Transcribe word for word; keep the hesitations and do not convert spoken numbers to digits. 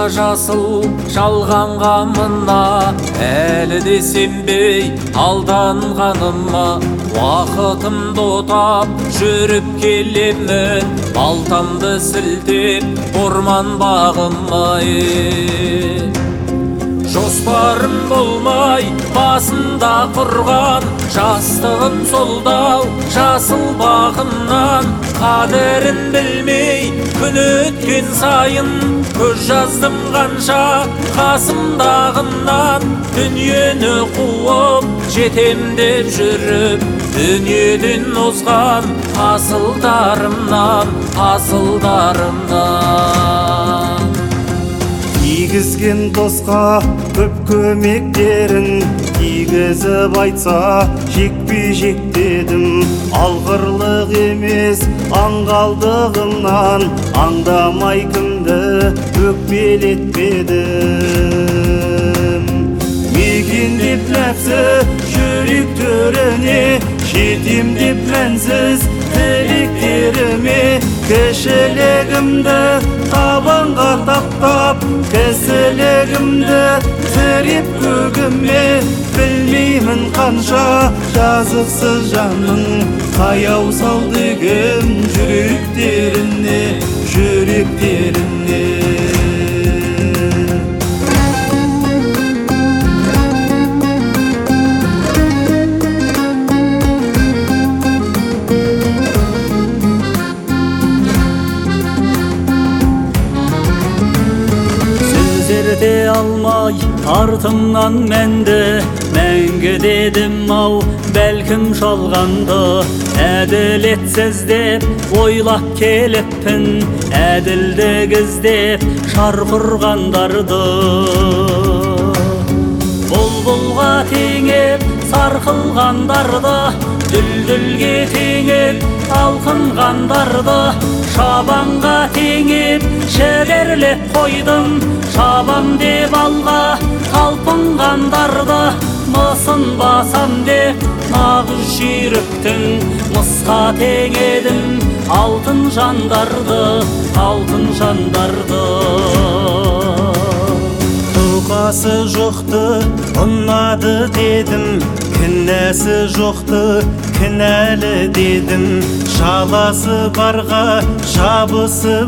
жасыл жалғанға мына, әлі де сенбей алданғаныма. Уақытымды отап жүріп келемін, балтамды сілтеп орман бағыма. Жоспарым болмай басында құрған, жастығым солдау жасыл бағымнан. Қадірін білмей күн өткен сайын, көз жаздым қанша қасымдағымнан. Дүниені қуып жетем деп жүріп, дүниеден озған асылдарымнан, асылдарымнан. Тигізген досқа көп көмектерін тигізіп айтса, жекпе-жек дедім. Алғырлық емес аңғалдығымнан, аңдамай кімді өкпелетпедім. Мекендеп нәпсі жүрек төріне, жетем деп мәнсіз тілектеріме. Кішілігімді табанға таптап, кісілігімді тіреп көгіме. Білмеймін қанша жазықсыз жанның қаяу салдығым жүректеріне, жүректеріне. Сөзерде алмай артымнан мәнді, мәңгі дедім ау бәлкім жалғанды. Әділетсіз деп ойлап келіппін, әділдік іздеп шар құрғандарды. Бұлбұлға теңеп сарқылғандарды, дүлдүлге теңеп алқынғандарды. Шабанға теңеп шедерлеп қойдым, шабам деп алға талпынғандарды. Мысын басам деп нағыз жүйріктің, мысқа теңедім алтын жандарды, алтын жандарды. Тұқасы жоқты ұнады дедім, кінәсі жоқты кінәлі дедім. Шабасы барға шабысы